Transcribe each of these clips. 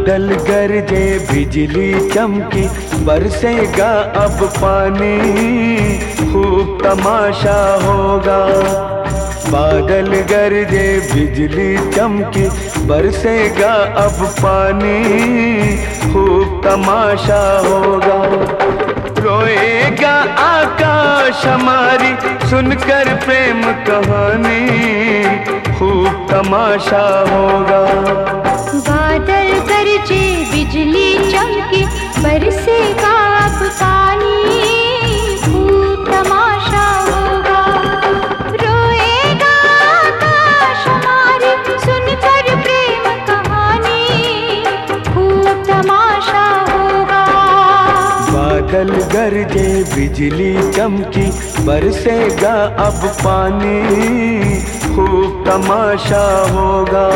बादल गरजे बिजली चमकी बरसेगा अब पानी, खूब तमाशा होगा। बादल गरजे बिजली चमकी बरसेगा अब पानी, खूब तमाशा होगा। रोएगा आकाश हमारी सुनकर प्रेम कहानी, खूब तमाशा होगा। बादल गरजे बिजली चमके बरसेगा अब पानी, खूब तमाशा होगा। रोएगा आकाश हमारी सुनकर प्रेम कहानी, खूब तमाशा होगा। बादल गरजे बिजली चमकी बरसेगा अब पानी, खूब तमाशा होगा।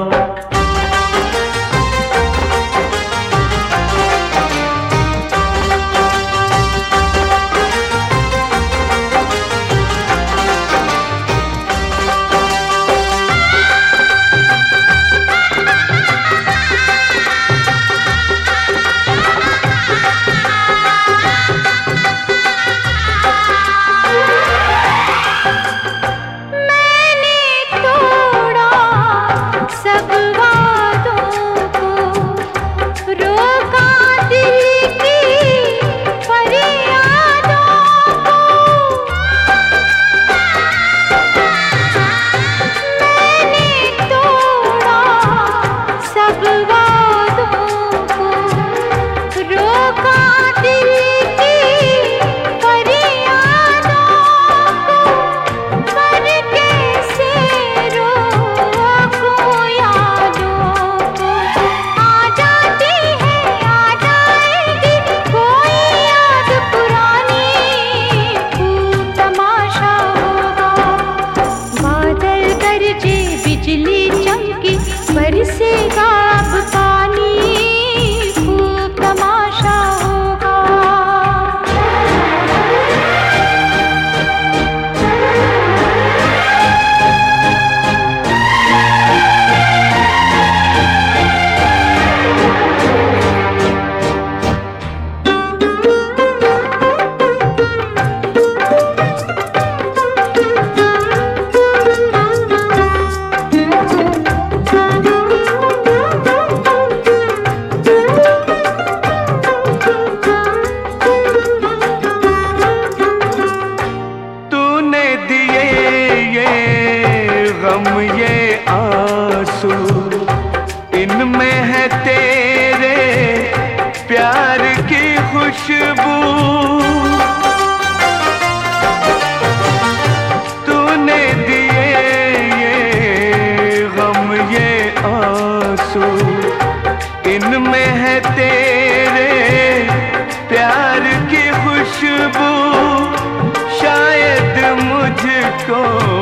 बरसेगा अब पानी, खूब तमाशा होगा। ये आंसू इनमें है तेरे प्यार की खुशबू, तूने दिए ये गम ये आंसू, इनमें है तेरे प्यार की खुशबू। शायद मुझको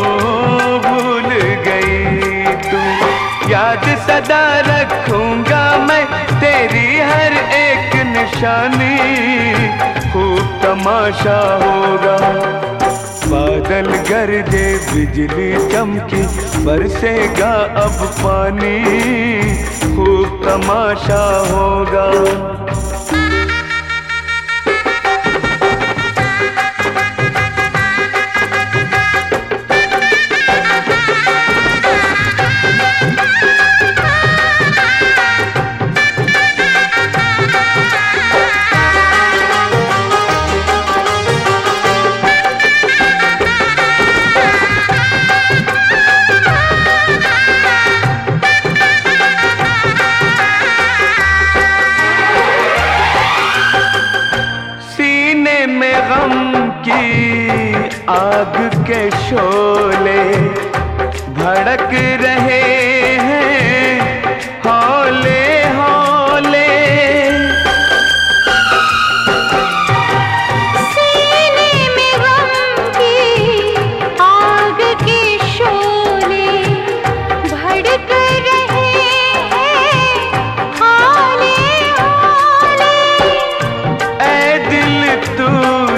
याद सदा रखूंगा मैं तेरी हर एक निशानी, खूब तमाशा होगा। बादल गरजे बिजली चमकी बरसेगा अब पानी, खूब तमाशा होगा। गम की आग के शोले भड़क रहे हैं हौले हौले, सीने में गम की आग के शोले भड़क रहे हैं हौले हौले। ऐ दिल तू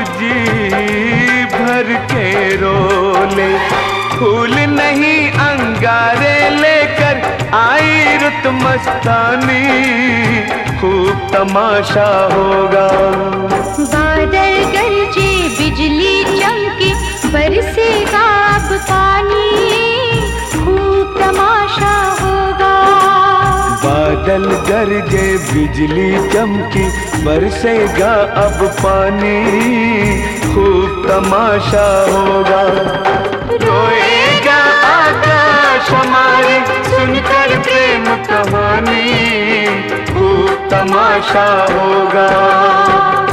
भर के रोले, फूल नहीं अंगारे लेकर आई लुत मस्तानी खूब तमाशा होगा। बादल गरजे बिजली चमके बरसेगा अब पानी खूब तमाशा होगा। बादल गरजे बिजली चमकी बरसेगा अब पानी खूब तमाशा होगा। रोएगा आकाश हमारे सुनकर प्रेम कहानी खूब तमाशा होगा।